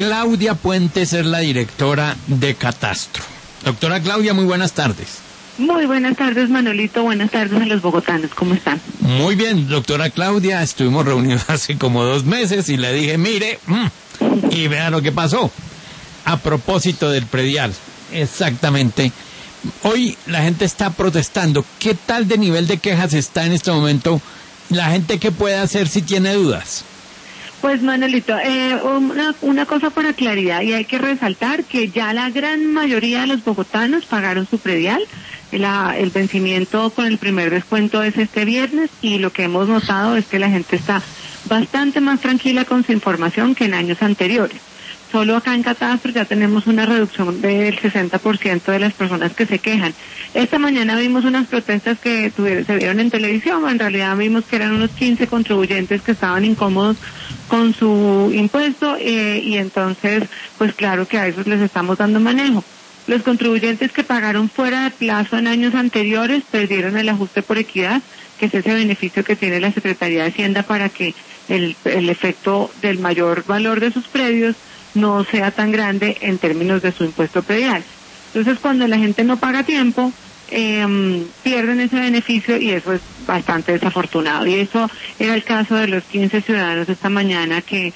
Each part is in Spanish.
Claudia Puentes es la directora de Catastro. Doctora Claudia, muy buenas tardes. Muy buenas tardes, Manolito. Buenas tardes a los bogotanos. ¿Cómo están? Muy bien, doctora Claudia. Estuvimos reunidos hace como 2 meses y le dije, mire, y vea lo que pasó. A propósito del predial, exactamente. Hoy la gente está protestando. ¿Qué tal de nivel de quejas está en este momento? La gente, ¿qué puede hacer si tiene dudas? Pues Manolito, una cosa para claridad, y hay que resaltar que ya la gran mayoría de los bogotanos pagaron su predial. El vencimiento con el primer descuento es este viernes, y lo que hemos notado es que la gente está bastante más tranquila con su información que en años anteriores. Solo acá en Catastro ya tenemos una reducción del 60% de las personas que se quejan. Esta mañana vimos unas protestas que se vieron en televisión. En realidad vimos que eran unos 15 contribuyentes que estaban incómodos con su impuesto, y entonces, pues claro que a esos les estamos dando manejo. Los contribuyentes que pagaron fuera de plazo en años anteriores perdieron el ajuste por equidad, que es ese beneficio que tiene la Secretaría de Hacienda para que el efecto del mayor valor de sus predios no sea tan grande en términos de su impuesto predial. Entonces, cuando la gente no paga a tiempo, pierden ese beneficio, y eso es bastante desafortunado. Y eso era el caso de los 15 ciudadanos esta mañana que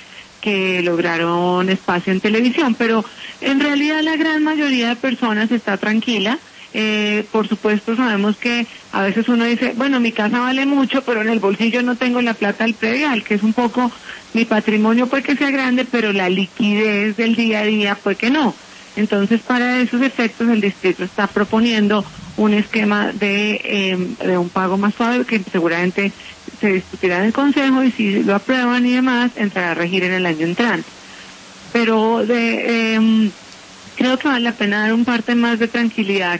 lograron espacio en televisión. Pero en realidad la gran mayoría de personas está tranquila. Por supuesto, sabemos que a veces uno dice, bueno, mi casa vale mucho, pero en el bolsillo no tengo la plata del predial, que es un poco, mi patrimonio puede que sea grande, pero la liquidez del día a día puede que no. Entonces, para esos efectos, el distrito está proponiendo un esquema de un pago más suave, que seguramente se discutirá en el Consejo, y si lo aprueban y demás, entrará a regir en el año entrante. Pero creo que vale la pena dar un parte más de tranquilidad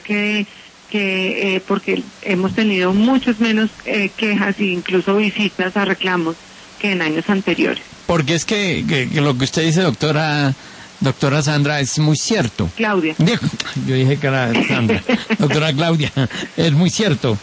porque hemos tenido muchos menos quejas e incluso visitas a reclamos que en años anteriores. Porque es que lo que usted dice, doctora Sandra, es muy cierto. Claudia. Yo dije que era Sandra. Doctora Claudia, es muy cierto.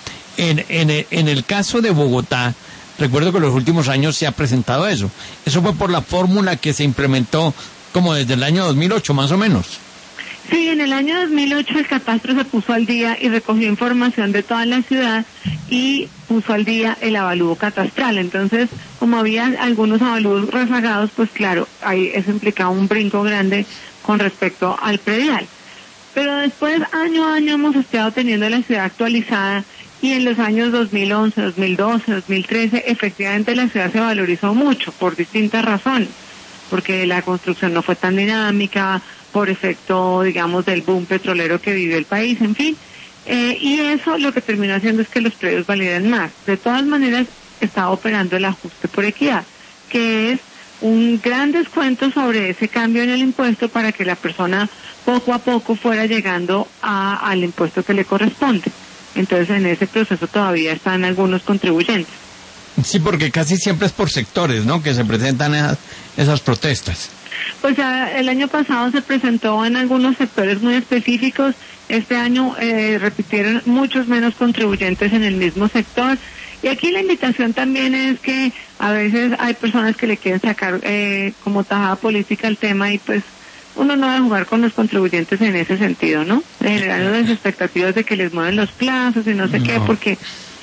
En el caso de Bogotá, recuerdo que en los últimos años se ha presentado eso. Eso fue por la fórmula que se implementó como desde el año 2008, más o menos. Sí, en el año 2008 el Catastro se puso al día y recogió información de toda la ciudad y puso al día el avalúo catastral. Entonces, como había algunos avalúos rezagados, pues claro, ahí eso implicaba un brinco grande con respecto al predial. Pero después, año a año, hemos estado teniendo la ciudad actualizada, y en los años 2011, 2012, 2013, efectivamente la ciudad se valorizó mucho por distintas razones, porque la construcción no fue tan dinámica, por efecto, digamos, del boom petrolero que vivió el país, en fin. Y eso lo que terminó haciendo es que los predios valieran más. De todas maneras, estaba operando el ajuste por equidad, que es un gran descuento sobre ese cambio en el impuesto para que la persona poco a poco fuera llegando al impuesto que le corresponde. Entonces, en ese proceso todavía están algunos contribuyentes. Sí, porque casi siempre es por sectores, ¿no?, que se presentan esas protestas. Pues el año pasado se presentó en algunos sectores muy específicos. Este año repitieron muchos menos contribuyentes en el mismo sector. Y aquí la invitación también es que a veces hay personas que le quieren sacar como tajada política al tema, y pues uno no debe jugar con los contribuyentes en ese sentido, ¿no? Generando las expectativas de que les mueven los plazos y no sé qué, porque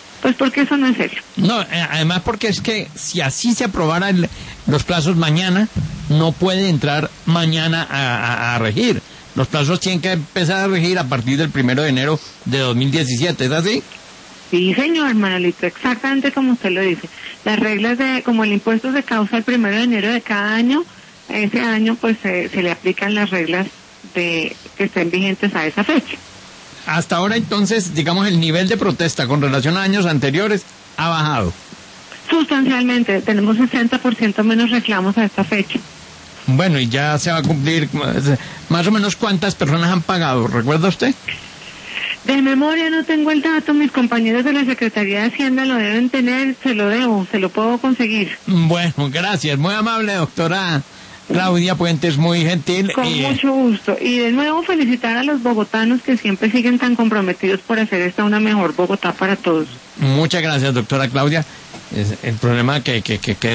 eso no es serio. No, además porque es que si así se aprobaran los plazos mañana, no puede entrar mañana a regir. Los plazos tienen que empezar a regir a partir del 1 de enero de 2017, ¿es así? Sí, señor Manolito, exactamente como usted lo dice. Las reglas como el impuesto se causa el 1 de enero de cada año, ese año pues se le aplican las reglas que estén vigentes a esa fecha. Hasta ahora, entonces, digamos, el nivel de protesta con relación a años anteriores ha bajado. Sustancialmente, tenemos 60% menos reclamos a esta fecha. Bueno, y ya se va a cumplir, más o menos, ¿cuántas personas han pagado? ¿Recuerda usted? De memoria no tengo el dato, mis compañeros de la Secretaría de Hacienda lo deben tener, se lo puedo conseguir. Bueno, gracias, muy amable, doctora Claudia Puentes, muy gentil. Con mucho gusto. Y de nuevo felicitar a los bogotanos que siempre siguen tan comprometidos por hacer esta una mejor Bogotá para todos. Muchas gracias, doctora Claudia. Es el problema que